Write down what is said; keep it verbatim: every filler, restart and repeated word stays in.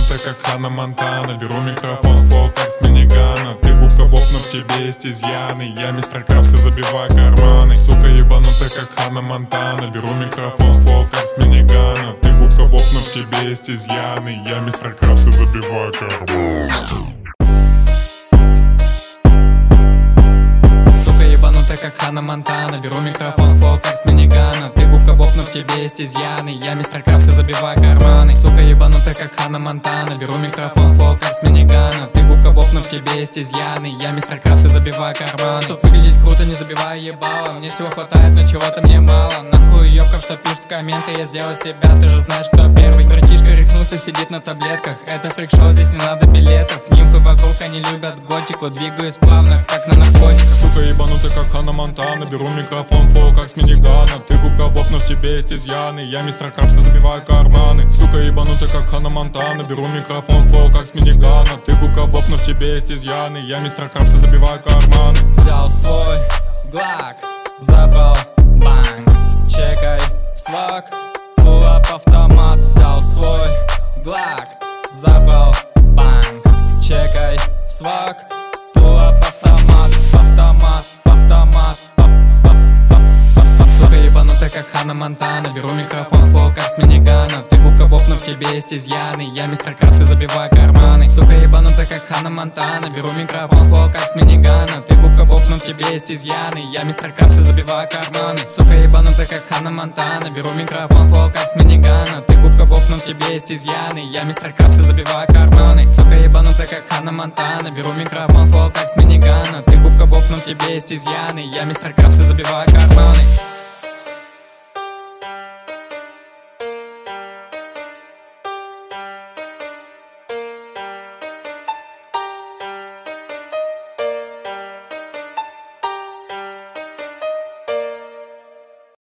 ебанутая, как Ханна Монтана. Беру микрофон, флоу, как с минигана. Ты губка Боб, но в тебе есть изъяны. Я мистер Крабс и забиваю карманы. Сука ебанутая, как Ханна Монтана. Беру микрофон, флоу, как с минигана. Ты губка Боб, но в тебе есть изъяны. Я мистер Крабс и забиваю карманы. Как Ханна Монтана, беру микрофон, флоу, как с минигана. Ты губка Боб, но в тебе есть изъяны. Я мистер Крабс и забиваю карманы. Сука ебанутая, как Ханна Монтана. Беру микрофон, флоу, как с минигана. Ты губка Боб, но в тебе есть изъяны. Я мистер Крабс и забиваю карманы. Чтоб выглядеть круто, не забиваю ебало. Мне всего хватает, но чего-то мне мало. Нахуй ёбкам, что пишут в комменты. Я сделал себя, ты же знаешь, кто первый. Братишка рехнулся, сидит на таблетках. Это фрик-шоу, здесь не надо билетов. Нимфы вокруг, они любят готику. Двигаюсь плавно, как на наркотиках. Сука ебанутая, как Ханна Монтана. Беру микрофон, флоу, как с минигана. Ты губка Боб, но в тебе есть изъяны. Я мистер Крабс и забиваю карманы. Сука ебанутая, как Ханна Монтана. Беру микрофон, флоу, как с минигана. Ты губка Боб, но в тебе есть изъяны. Я мистер Крабс и забиваю карманы. Взял свой глак, забрал банк. Чекай слаг, фулл-ап автомат. Взял свой глак, забрал банк. Чекай сваг, фулл-ап автомат. Автомат, автомат. Сука ебанутая, как Ханна Монтана. Беру микрофон, флоу, как с минигана. Ты губка Боб, но в тебе есть изъяны. Я мистер Крабс и забиваю карманы. Сука ебанутая, как Ханна Монтана. Беру микрофон, флоу, как с минигана. Ты губка Боб, но в тебе есть изъяны. Я мистер Крабс и забиваю карманы. Сука ебанутая, как Ханна Монтана. Беру микрофон, флоу, как с минигана. Ты губка Боб, но в тебе есть изъяны. Я мистер Крабс и забиваю карманы. Сука ебанутая, как Ханна Монтана. Беру микрофон, флоу, как с минигана. Ты губка Боб, но в тебе есть изъяны. Я мистер Крабс и забиваю карманы.